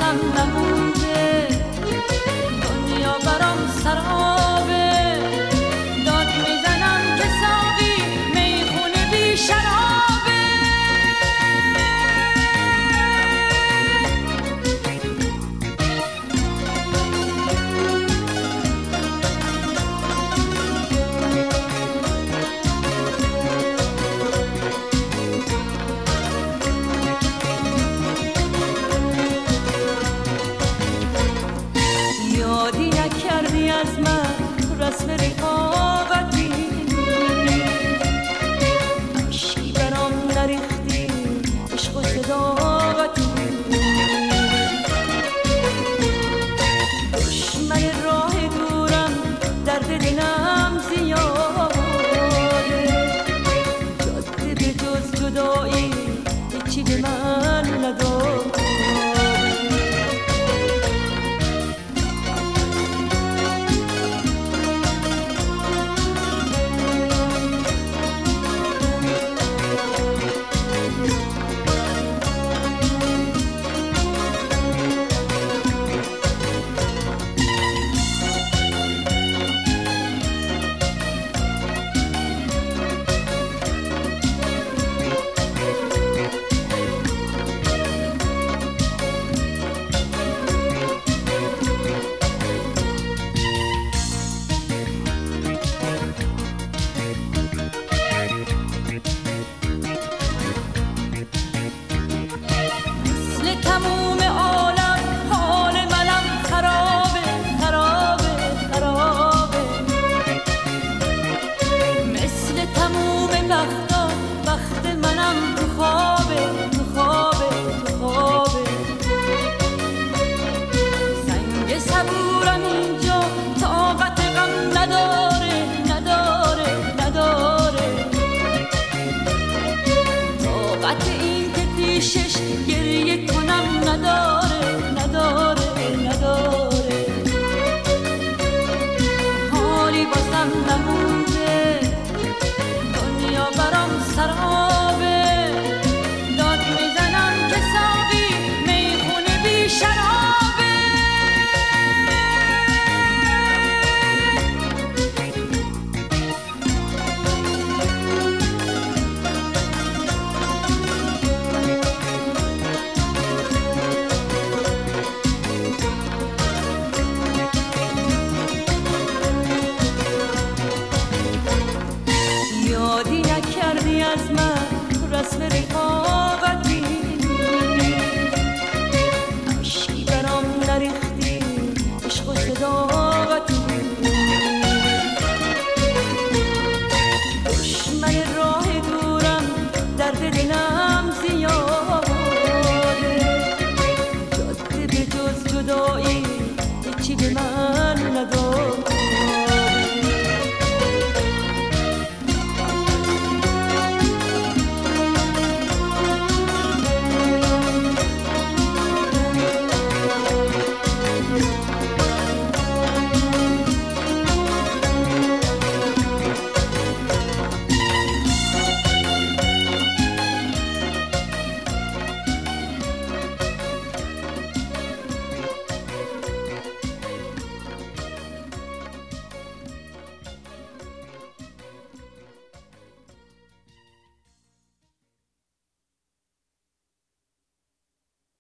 واسم نمونده، دنیا برام سرابه، داد میزنم که ساقی میخونه بی شرابه. یادی نکردی از من رسم رفاقتی، عشقی برام نریختی عشق و صداقتی. دشمن راه دورم درد دلم زیاده، جاده به جز جدایی هیچی به من نداد. تموم عالم حال منم خرابه خرابه خرابه، مثل تموم وقتا وقت منم تو خوابه تو خوابه تو خوابه. سنگ صبورم اینجا طاقت غم نداره نداره نداره، طاقت این که پیشش گریه کنم نداره نداره نداره. حالی بازم نمونده، دنیا برام سرابه، داد میزنم که ساقی میخونه بی شرابه. یادی نکردی از من رسم رفاقتی، عشقی برام نریختی عشق و صداقتی. دشمن راه دورم درد دلم زیاده، جاده به جز جدایی هیچی به من